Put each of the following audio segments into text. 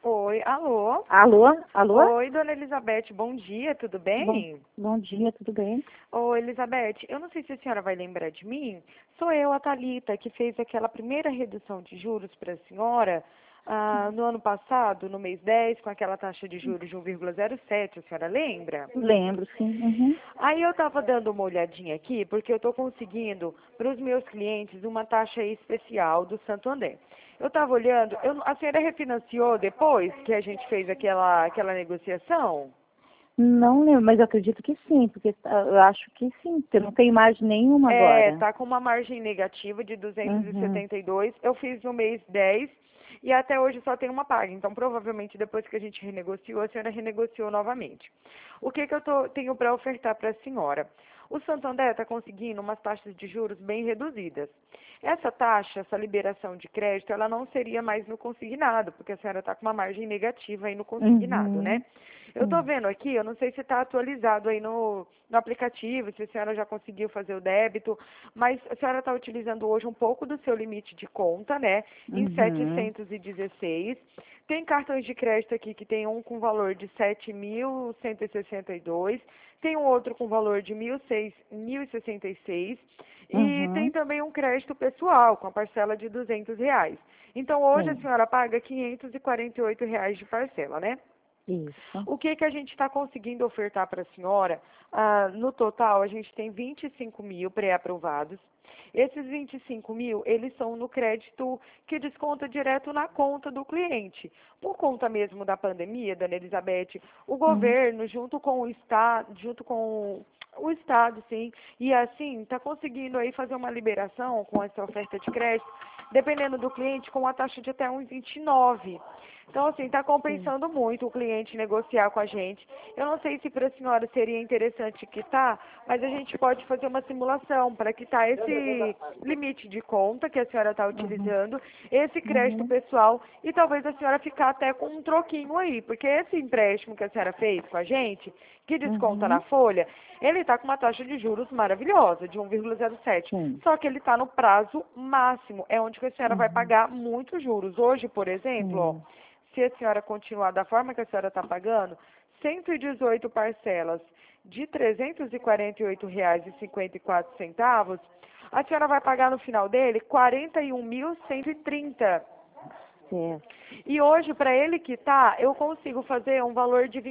Oi, alô? Alô? Alô? Oi, dona Elizabeth, bom dia, tudo bem? Bom dia, tudo bem? Oi, Elizabeth, eu não sei se a senhora vai lembrar de mim, sou eu, a Thalita, que fez aquela primeira redução de juros para a senhora no ano passado, no mês 10, com aquela taxa de juros de 1,07, a senhora lembra? Lembro, sim. Uhum. Aí eu estava dando uma olhadinha aqui, porque eu estou conseguindo para os meus clientes uma taxa especial do Santander. Eu estava olhando, a senhora refinanciou depois que a gente fez aquela negociação? Não lembro, mas eu acredito que sim, porque eu acho que sim, porque não tem margem nenhuma agora. Tá com uma margem negativa de Uhum. 272. Eu fiz no mês 10 e até hoje só tem uma paga. Então, provavelmente, depois que a gente renegociou, a senhora renegociou novamente. O que eu tenho para ofertar para a senhora? O Santander está conseguindo umas taxas de juros bem reduzidas. Essa taxa, essa liberação de crédito, ela não seria mais no consignado, porque a senhora está com uma margem negativa aí no consignado, né? Uhum. Eu estou Sim. vendo aqui, eu não sei se está atualizado aí no aplicativo, se a senhora já conseguiu fazer o débito, mas a senhora está utilizando hoje um pouco do seu limite de conta, né, em Uhum. 716. Tem cartões de crédito aqui que tem um com valor de 7.162, tem um outro com valor de 1.066 e tem Uhum. também um crédito pessoal com a parcela de R$ 200. Então hoje a Sim. senhora paga R$ 548 de parcela, né? Isso. O que a gente está conseguindo ofertar para a senhora? No total, a gente tem 25 mil pré-aprovados. Esses 25 mil, eles são no crédito que desconta direto na conta do cliente. Por conta mesmo da pandemia, dona Elizabeth, o Uhum. governo, junto com o Estado, sim, e assim, está conseguindo aí fazer uma liberação com essa oferta de crédito, dependendo do cliente, com uma taxa de até 1,29. Então, assim, está Sim. compensando muito o cliente negociar com a gente. Eu não sei se para a senhora seria interessante quitar, mas a gente pode fazer uma simulação para quitar esse limite de conta que a senhora está Uhum. utilizando, esse crédito Uhum. pessoal e talvez a senhora ficar até com um troquinho aí, porque esse empréstimo que a senhora fez com a gente, que desconta na Uhum. folha, ele está com uma taxa de juros maravilhosa, de 1,07. Sim. Só que ele está no prazo máximo, é onde que a senhora vai Uhum. pagar muitos juros. Hoje, por exemplo, ó, Sim. se a senhora continuar da forma que a senhora está pagando, 118 parcelas de R$ 348,54, a senhora vai pagar no final dele 41.130. Certo. E hoje, para ele quitar, eu consigo fazer um valor de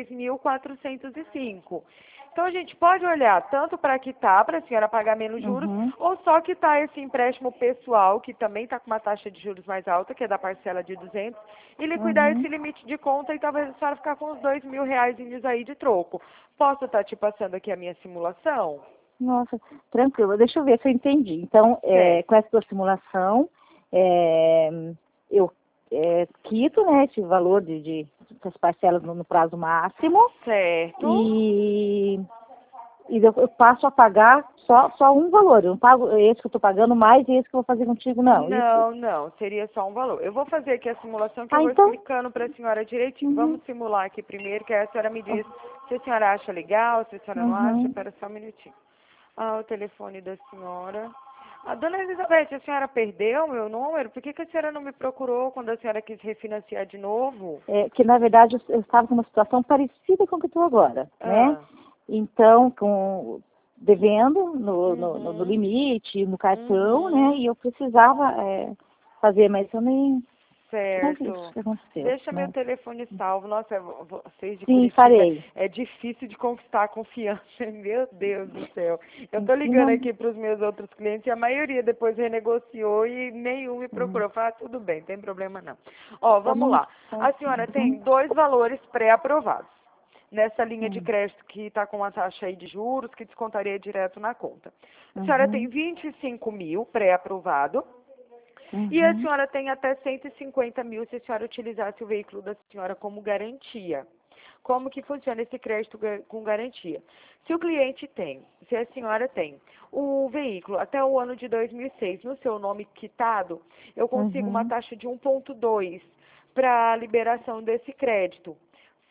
23.405. Então, a gente pode olhar tanto para quitar, para a senhora pagar menos juros, Uhum. ou só quitar esse empréstimo pessoal, que também está com uma taxa de juros mais alta, que é da parcela de 200, e liquidar esse Uhum. limite de conta e talvez a senhora ficar com uns R$ 2.000 aí de troco. Posso estar te passando aqui a minha simulação? Nossa, tranquilo. Deixa eu ver se eu entendi. Então, com Certo. essa tua simulação, é, eu quito, né, esse valor das parcelas no prazo máximo Certo. e, eu passo a pagar só um valor. Eu não pago esse que eu estou pagando mais e esse que eu vou fazer contigo, não. Isso? Não, não, seria só um valor. Eu vou fazer aqui a simulação que eu Ah, vou então. explicando para a senhora direitinho. Uhum, Vamos simular aqui primeiro, que aí a senhora me diz se a senhora acha legal, se a senhora não acha. uhum. Espera só um minutinho. O telefone da senhora. Dona Elizabeth, a senhora perdeu meu número? Por que a senhora não me procurou quando a senhora quis refinanciar de novo? Que na verdade eu estava numa situação parecida com a que estou agora, né? Ah, Então, devendo no uhum, limite, no cartão, né? uhum. E eu precisava fazer, mas eu nem não vi isso Certo. que aconteceu, Deixa meu né? telefone salvo. Nossa, vocês de Sim, Curitiba farei. é difícil de conquistar a confiança. Meu Deus do céu. Eu tô E ligando não. aqui para os meus outros clientes e a maioria depois renegociou e nenhum me Hum, procurou. Fala, tudo bem, não tem problema não. Ó, tá vamos bom. lá. Tá. A senhora tem Uhum, dois valores pré-aprovados nessa linha de sim. crédito que está com uma taxa aí de juros que descontaria direto na conta. A senhora tem Uhum, 25 mil pré-aprovado. E a uhum, senhora tem até 150 mil se a senhora utilizasse o veículo da senhora como garantia. Como que funciona esse crédito com garantia? Se o cliente tem, se a senhora tem o veículo até o ano de 2006 no seu nome quitado, eu consigo uma uhum, taxa de 1,2 para a liberação desse crédito.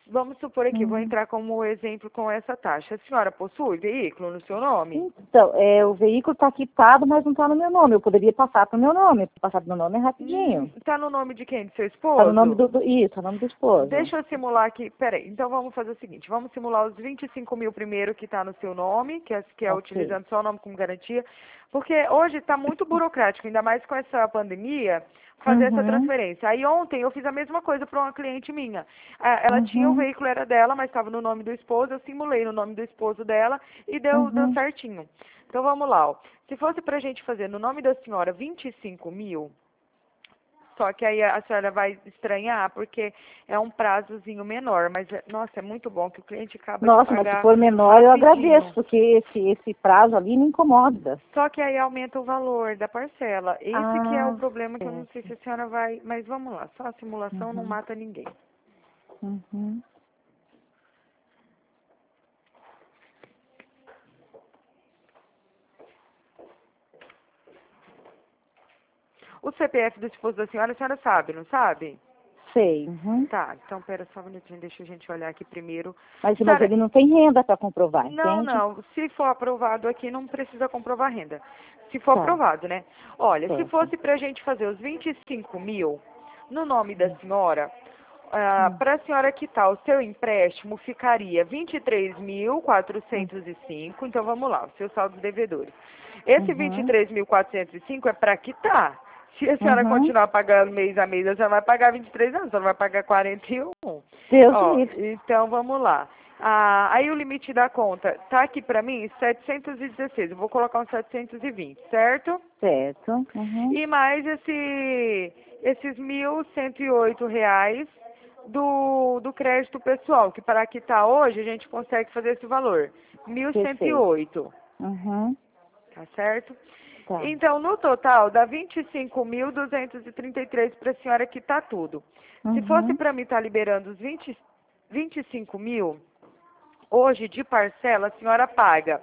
vamos supor aqui, vou entrar como exemplo com essa taxa. A senhora possui veículo no seu nome? Então, o veículo está quitado, mas não está no meu nome. Eu poderia passar para o meu nome. Passar para o meu nome é rapidinho. Tá no nome de quem? Do seu Está no nome esposo? Isso, tá no nome do esposo. Deixa eu simular aqui, peraí, então vamos fazer o seguinte, vamos simular os 25 mil primeiro que está no seu nome, que é Ok. utilizando só o nome como garantia, porque hoje está muito burocrático, ainda mais com essa pandemia, fazer essa transferência. Aí ontem eu fiz a mesma coisa para uma cliente minha. Ela tinha o veículo, era dela, mas estava no nome do esposo, eu simulei no nome do esposo dela e deu certinho. Então vamos lá, ó. Se fosse para a gente fazer no nome da senhora 25 mil, só que aí a senhora vai estranhar, porque é um prazozinho menor, mas, nossa, é muito bom que o cliente acaba de Nossa, mas se pagar for menor, eu rapidinho. agradeço, porque esse prazo ali me incomoda. Só que aí aumenta o valor da parcela. Esse que é o problema, que eu não sei se a senhora vai... Mas vamos lá, só a simulação não mata ninguém. Uhum. O CPF do esposo da senhora, a senhora sabe, não sabe? Sei. Uhum. Tá, então pera só um minutinho, deixa a gente olhar aqui primeiro. Mas Senhora, ele não tem renda para comprovar, não, entende? não. Se for aprovado aqui, não precisa comprovar renda. Se for Tá, aprovado, né? Olha, se certo. fosse pra gente fazer os 25 mil no nome da senhora, para a senhora quitar o seu empréstimo, ficaria 23.405. Então, vamos lá, o seu saldo de devedores. Esse 23.405 é para quitar. Se a senhora continuar pagando mês a mês, a senhora vai pagar 23 anos, a senhora vai pagar 41. Deus Ó, me livre. então vamos lá. Aí o limite da conta tá aqui para mim 716. Eu vou colocar um 720, certo? Certo. Uhum. E mais esses R$ 1.108 do crédito pessoal, que para quitar hoje a gente consegue fazer esse valor. 1.108, Uhum. tá certo? Tá. Então, no total, dá 25.233 para a senhora quitar tudo. Se fosse para mim estar liberando os 25 mil, hoje de parcela a senhora paga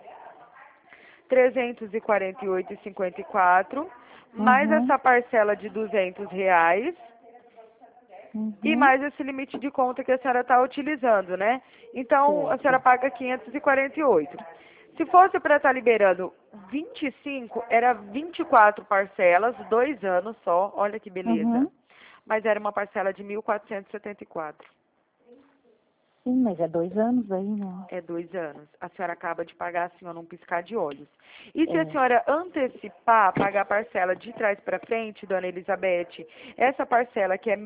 348,54, mais essa parcela de R$ 200 e mais esse limite de conta que a senhora está utilizando, né? Então, a senhora paga 548. Se fosse para estar liberando 25, era 24 parcelas, 2 anos só, olha que beleza. Mas era uma parcela de 1.474. Sim, mas é 2 anos aí, né? É 2 anos. A senhora acaba de pagar assim, ó, num piscar de olhos. E se a senhora antecipar, pagar a parcela de trás para frente, dona Elizabeth, essa parcela que é R$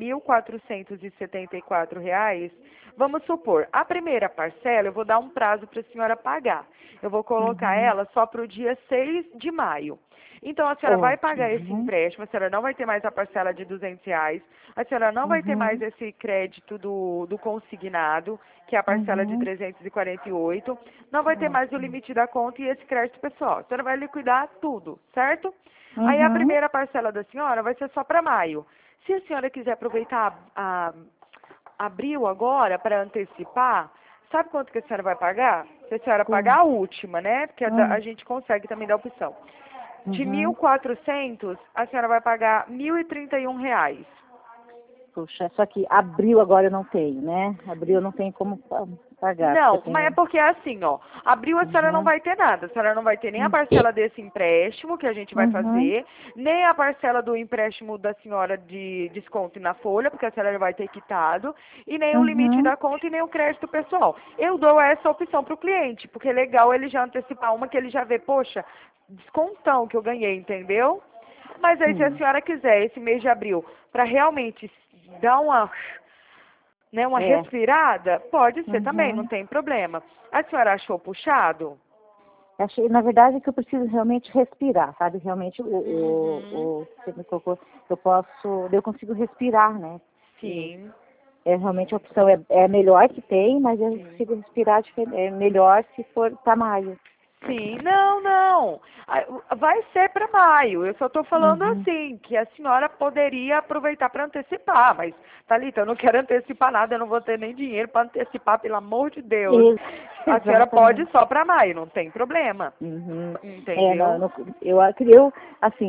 1.474, vamos supor, a primeira parcela eu vou dar um prazo para a senhora pagar. Eu vou colocar ela só para o dia 6 de maio. Então, a senhora vai pagar esse empréstimo, a senhora não vai ter mais a parcela de R$ 200, a senhora não vai ter mais esse crédito do consignado, que é a parcela de 348, não vai ter mais o limite da conta e esse crédito pessoal. A senhora vai liquidar tudo, certo? Aí a primeira parcela da senhora vai ser só para maio. Se a senhora quiser aproveitar abril agora para antecipar, sabe quanto que a senhora vai pagar? Se a senhora pagar a última, né? Porque a gente consegue também dar opção. De 1.400, a senhora vai pagar R$ 1.031. Puxa, só que abril agora eu não tenho, né? Abril eu não tenho como pagar. Não, Tenho... mas é porque é assim, ó. Abril a senhora não vai ter nada. A senhora não vai ter nem a parcela desse empréstimo que a gente vai fazer, nem a parcela do empréstimo da senhora de desconto na folha, porque a senhora já vai ter quitado, e nem o limite da conta e nem o crédito pessoal. Eu dou essa opção para o cliente, porque é legal ele já antecipar uma que ele já vê, poxa, descontão que eu ganhei, entendeu? Mas aí se a senhora quiser esse mês de abril para realmente dar uma respirada, pode ser também, não tem problema. A senhora achou puxado? Achei, na verdade, que eu preciso realmente respirar, sabe? Realmente você me colocou, eu consigo respirar, né? Sim. Realmente a opção é a melhor que tem, mas eu consigo respirar melhor se for para maio. Sim, não. Vai ser para maio. Eu só estou falando assim, que a senhora poderia aproveitar para antecipar, mas, Thalita, eu não quero antecipar nada, eu não vou ter nem dinheiro para antecipar, pelo amor de Deus. A senhora pode só para maio, não tem problema. Entendeu? Eu, assim,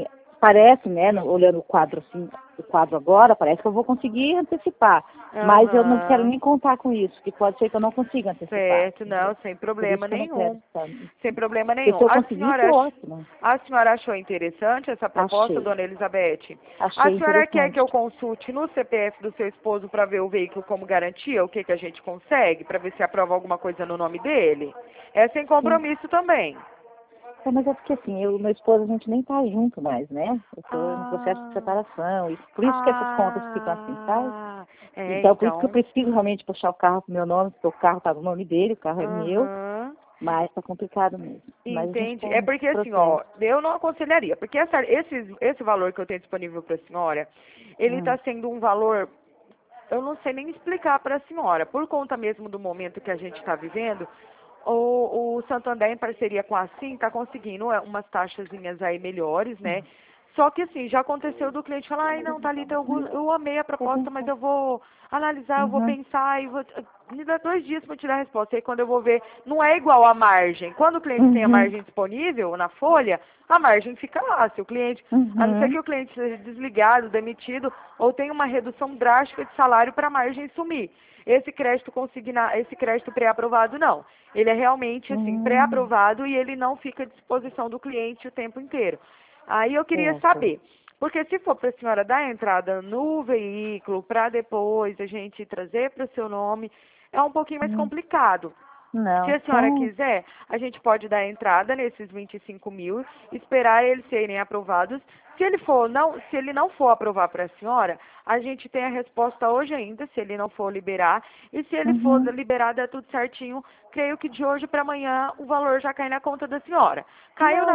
parece, né, olhando o quadro assim, o quadro agora, parece que eu vou conseguir antecipar. Mas eu não quero nem contar com isso, que pode ser que eu não consiga antecipar. Certo, não, sem problema nenhum. Sem problema nenhum. Se eu conseguir, foi ótimo. A senhora achou interessante essa proposta, Achei. dona Elizabeth? Achei A senhora interessante. quer que eu consulte no CPF do seu esposo para ver o veículo como garantia, o que a gente consegue, para ver se aprova alguma coisa no nome dele? É sem compromisso também. É, mas é porque assim, eu e meu esposo, a gente nem tá junto mais, né? Eu tô no processo de separação, e por isso que essas contas ficam assim, sabe? Então, por isso que eu preciso realmente puxar o carro pro meu nome, porque o carro tá no nome dele, o carro é meu, mas tá complicado mesmo. Entendi. É porque assim, ó, eu não aconselharia, porque esse valor que eu tenho disponível para a senhora, ele tá sendo um valor, eu não sei nem explicar para a senhora, por conta mesmo do momento que a gente está vivendo. O Santander, em parceria com a Sim, está conseguindo umas taxazinhas aí melhores, né? Só que assim, já aconteceu do cliente falar, ai não, Thalita, eu amei a proposta, mas eu vou analisar, eu vou pensar, me dá 2 dias para tirar a resposta. E aí quando eu vou ver, não é igual a margem. Quando o cliente tem a margem disponível na folha, a margem fica lá. Se o cliente, a não ser que o cliente seja desligado, demitido, ou tenha uma redução drástica de salário para a margem sumir. Esse crédito pré-aprovado não. Ele é realmente assim, pré-aprovado e ele não fica à disposição do cliente o tempo inteiro. Aí eu queria saber, porque se for para a senhora dar entrada no veículo, para depois a gente trazer para o seu nome, é um pouquinho mais complicado. Não, se a senhora quiser, a gente pode dar entrada nesses 25 mil, esperar eles serem aprovados. Se ele não for aprovar para a senhora, a gente tem a resposta hoje ainda, se ele não for liberar. E se ele for liberado, é tudo certinho. Creio que de hoje para amanhã o valor já cai na conta da senhora. Caiu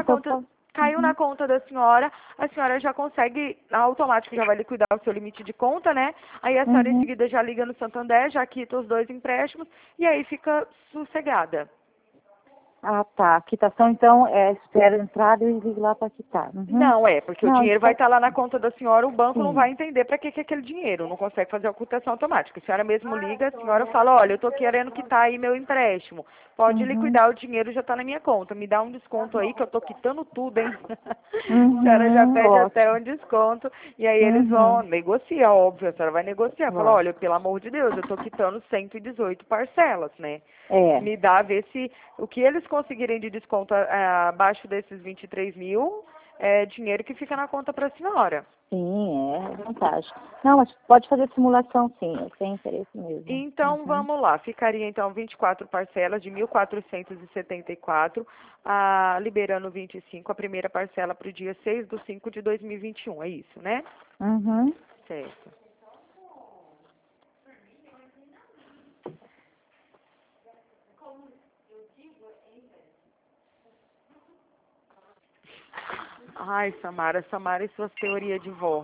na conta da senhora, a senhora já consegue, automático já vai liquidar o seu limite de conta, né? Aí a senhora em seguida já liga no Santander, já quita os 2 empréstimos e aí fica sossegada. Ah, tá. A quitação, então, espera a entrada e ligo lá para quitar. Não, porque o dinheiro vai estar lá na conta da senhora, o banco não vai entender para que é aquele dinheiro, não consegue fazer a ocultação automática. A senhora mesmo liga, a senhora fala, olha, eu estou querendo quitar aí meu empréstimo, pode liquidar, o dinheiro já está na minha conta, me dá um desconto aí que eu estou quitando tudo, hein? A senhora já pede até um desconto, e aí eles vão negociar, óbvio, a senhora vai negociar, fala, olha, pelo amor de Deus, eu estou quitando 118 parcelas, né? Me dá, ver se o que eles conseguirem de desconto abaixo desses 23 mil é dinheiro que fica na conta para a senhora. Sim, é vantagem. Não, mas pode fazer simulação, sim, eu tenho interesse mesmo. Então, vamos lá, ficaria então 24 parcelas de 1.474, liberando 25, a primeira parcela para o dia 6/5/2021, é isso, né? Certo. Ai, Samara e suas teorias de vó.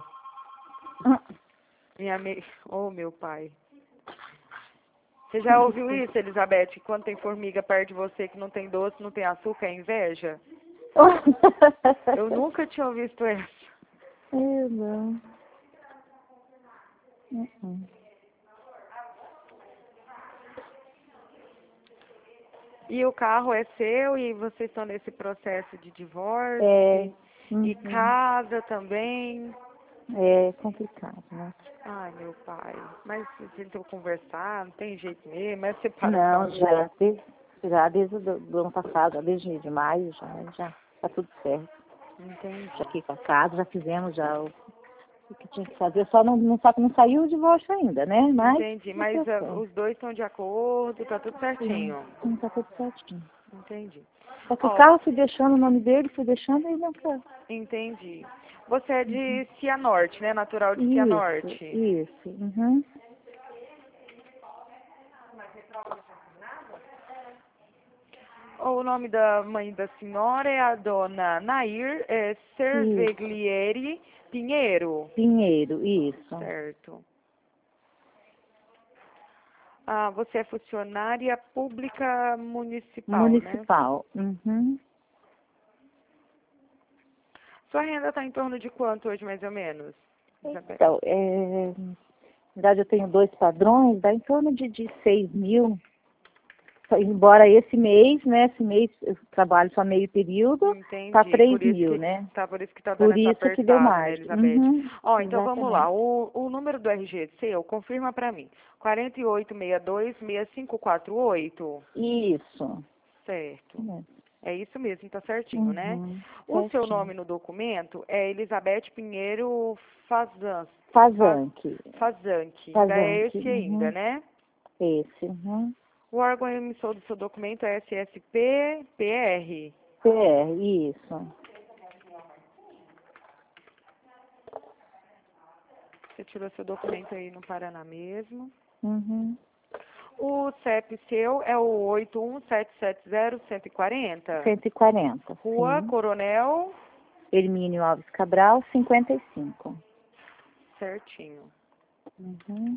Oh, meu pai. Você já ouviu isso, Elizabeth? Que quando tem formiga perto de você que não tem doce, não tem açúcar, é inveja? Eu nunca tinha visto essa. Eu não. E o carro é seu e vocês estão nesse processo de divórcio? E casa também? É complicado, né? Ai, meu pai. Mas vocês tentam conversar, não tem jeito mesmo, é separação. Não, já desde do ano passado, desde de maio, já tá tudo certo. Entendi. Já aqui com a casa, já fizemos o que tinha que fazer, só não saiu o divórcio ainda, né? Mas, entendi, mas os dois estão de acordo, tá tudo certinho. Sim, tá tudo certinho. Entendi. Só que o carro fui deixando o nome dele, fui deixando e não quer. Entendi. Você é de Cianorte, né? Natural de Cianorte. Isso. O nome da mãe da senhora é a dona Nair Cerveglieri Pinheiro. Pinheiro, isso. Certo. Você é funcionária pública municipal, Municipal, né? Sua renda está em torno de quanto hoje, mais ou menos? Então, na verdade eu tenho 2 padrões, dá em torno de 6 mil. embora esse mês, né? Esse mês eu trabalho só meio período, Entendi. tá 3 mil, né? Por isso que tá dando Por essa isso que deu apertada, né, mais. Elizabeth? Ó, então vamos lá. Exatamente. O número do RG seu, confirma pra mim. 4862-6548. Isso. Certo. É. É isso mesmo, tá certinho, né? O seu Certinho. nome no documento é Elizabeth Pinheiro Fazan, Fazanque. Fazanque. Ainda é Fazanque. esse ainda, né? Esse. O órgão emissor do seu documento é SSP-PR. PR, isso. Você tirou seu documento aí no Paraná mesmo. Uhum. O CEP seu é o 81770-140. 140, Rua sim. Coronel. Hermínio Alves Cabral, 55. Certinho. Uhum.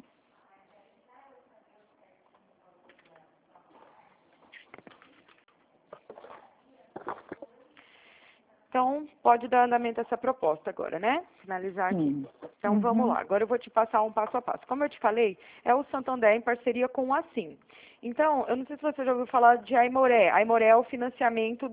Então, pode dar andamento a essa proposta agora, né? Finalizar aqui. Sim. Então, vamos lá. Agora eu vou te passar um passo a passo. Como eu te falei, é o Santander em parceria com o Assim. Então, eu não sei se você já ouviu falar de Aimoré. Aimoré é o financiamento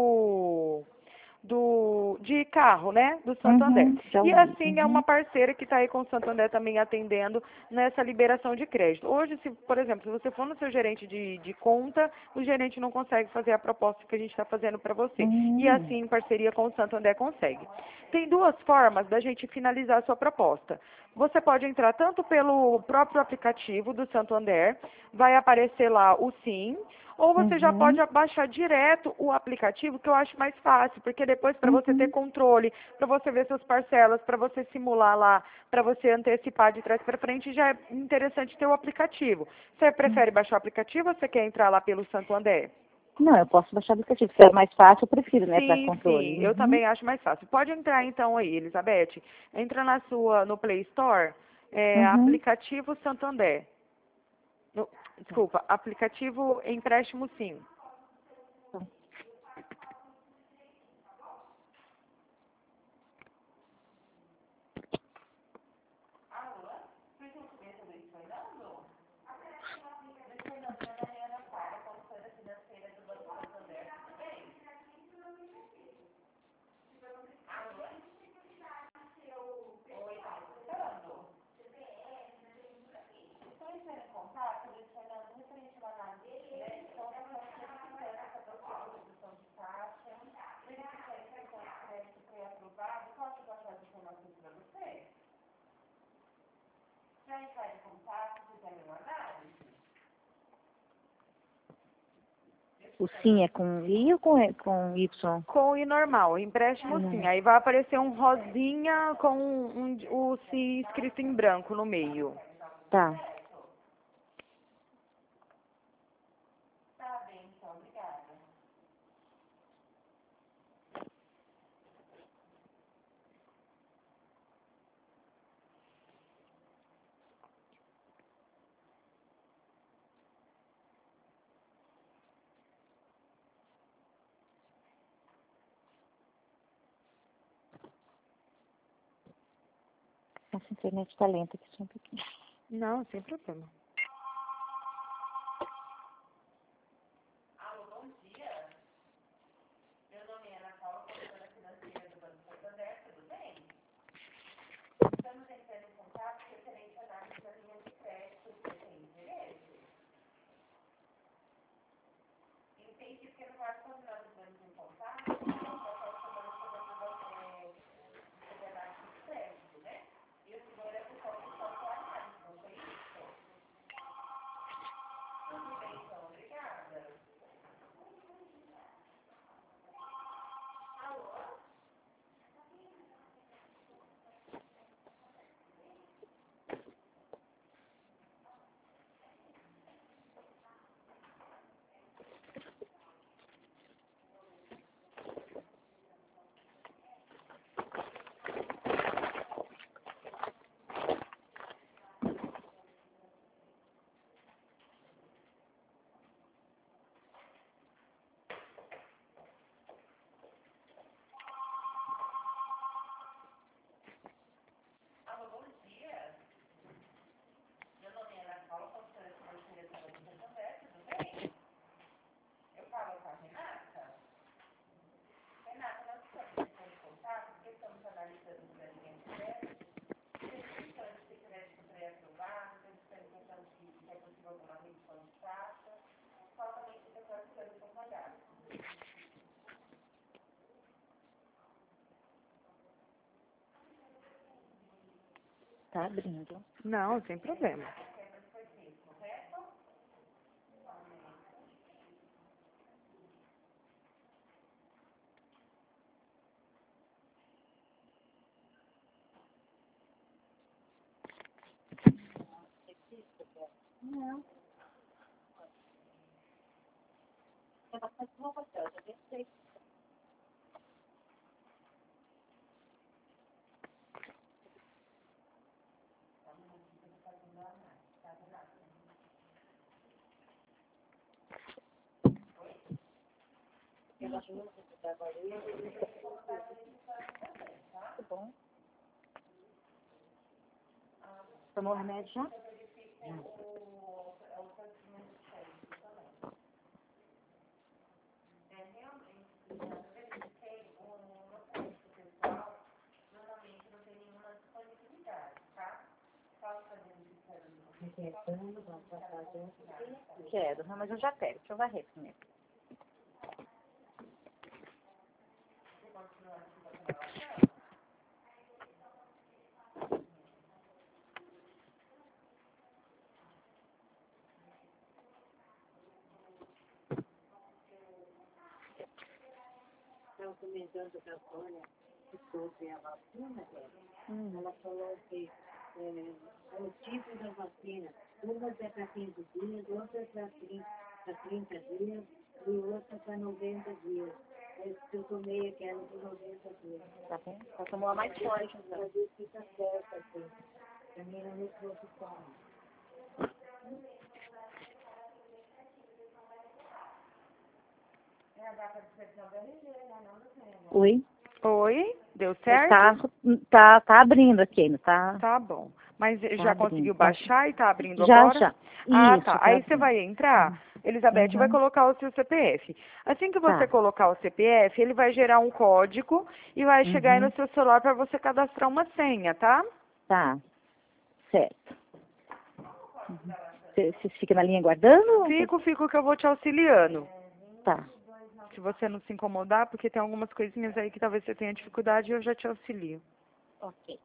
de carro, né? Do Santander. Já E ouvi. assim é uma parceira que está aí com o Santander também atendendo nessa liberação de crédito. Hoje, se, por exemplo, se você for no seu gerente de conta, o gerente não consegue fazer a proposta que a gente está fazendo para você. E assim, em parceria com o Santander, consegue. Tem duas formas da gente finalizar a sua proposta. Você pode entrar tanto pelo próprio aplicativo do Santander, vai aparecer lá o SIM, ou você já pode baixar direto o aplicativo, que eu acho mais fácil, porque depois para você ter controle, para você ver suas parcelas, para você simular lá, para você antecipar de trás para frente, já é interessante ter o aplicativo. Você prefere baixar o aplicativo ou você quer entrar lá pelo Santander? Não, eu posso baixar o aplicativo. Se é mais fácil, eu prefiro, né, para Sim, controle. eu também acho mais fácil. Pode entrar então aí, Elizabeth. Entra no Play Store, aplicativo Santander. Desculpa, aplicativo empréstimo sim. O SIM é com I ou com Y? Com o I normal, empréstimo sim. Aí vai aparecer um rosinha com o si escrito em branco no meio. Tá. Essa internet tá lenta aqui, só um pouquinho. Não, sem problema. Tá abrindo. Não, sem problema. Não. É bastante bom papel, já pensei. Muito bom. Tomou o remédio já? Quero, não, mas eu já quero. Deixa eu varrer primeiro. Estava comentando com a Sônia sobre a vacina dela. Ela falou que o tipo da vacina, umas é para 15 dias, outras para 30 dias e outra para 90 dias. Esse que eu tomei aquela de 90 dias. Tá bem? Ela tomou a mais forte, então. Ela disse que está certa, assim. Para mim não me preocupa. Oi? Oi, deu certo? Tá abrindo aqui ainda, tá? Tá bom. Mas Tá já abrindo, conseguiu tá. baixar e tá abrindo Já, agora? já. Ah, Isso, tá. tá Aí você abrindo. vai entrar, Elizabeth vai colocar o seu CPF. Assim que você Tá. colocar o CPF, ele vai gerar um código e vai chegar aí no Uhum. seu celular para você cadastrar uma senha, tá? Tá. Certo. Você fica na linha aguardando? Fico que eu vou te auxiliando. Tá. Se você não se incomodar, porque tem algumas coisinhas aí que talvez você tenha dificuldade, eu já te auxilio. Ok.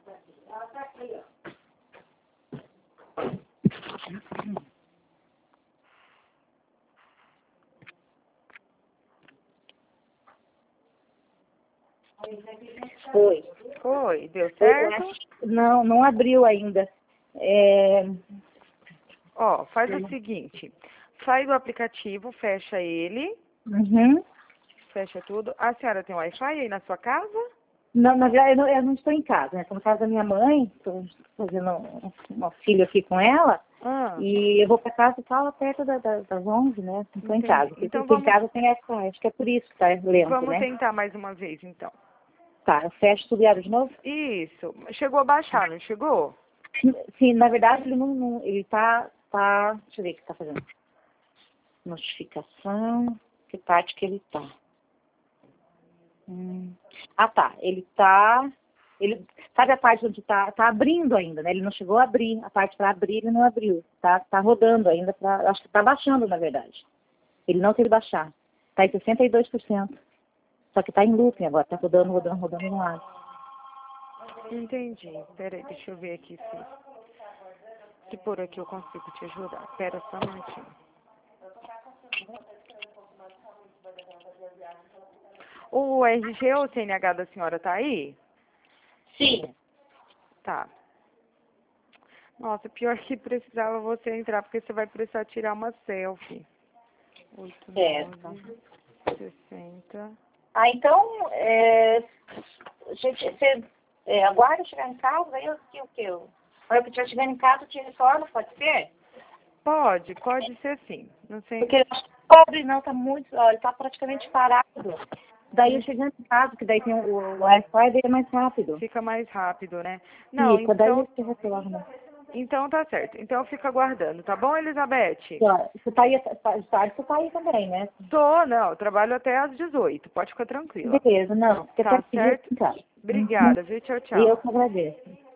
Foi. Foi, deu certo? Não, não abriu ainda. Ó, faz o seguinte, sai do aplicativo, fecha ele, Uhum. fecha tudo. A senhora tem Wi-Fi aí na sua casa? Não, na verdade, eu não estou em casa, né? Estou na casa da minha mãe, estou fazendo um auxílio aqui com ela. E eu vou para casa só perto das 11, né? Não estou em casa. Então em casa tem Wi-Fi, acho que é por isso que tá lento, vamos né? tentar mais uma vez, então. Tá, eu fecho tudo e abro de novo? Isso. Chegou a baixar, não chegou? Sim, na verdade ele não ele tá, deixa eu ver o que tá fazendo. Notificação, que parte que ele tá? Ah, tá, sabe a parte onde tá abrindo ainda, né? Ele não chegou a abrir, a parte para abrir ele não abriu, tá rodando ainda, acho que tá baixando na verdade. Ele não teve baixar, tá em 62%, só que tá em looping agora, tá rodando no ar. Entendi. Peraí, deixa eu ver aqui se por aqui eu consigo te ajudar. Pera só um minutinho. O RG ou o CNH da senhora tá aí? Sim. Tá. Nossa, pior que precisava você entrar, porque você vai precisar tirar uma selfie. 89, 60. Ah, então, gente, você aguarda chegar em casa, aí o que eu... Aí que estiver chegando em casa, eu te retorno, pode ser? Pode ser sim. Não sei. Porque pobre não, tá muito, olha, tá praticamente parado. Daí eu chegando em casa, que daí tem o Wi-Fi, daí é mais rápido. Fica mais rápido, né? Não, Fica, daí eu te retorno, né? Então tá certo. Então fica aguardando, tá bom, Elizabeth? Você tá aí, tarde você tá aí também, né? Não, eu trabalho até às 18, pode ficar tranquila. Beleza, não. Você Tá quer pedir certo? em casa. Obrigada, viu? Tchau, E eu tchau. que agradeço.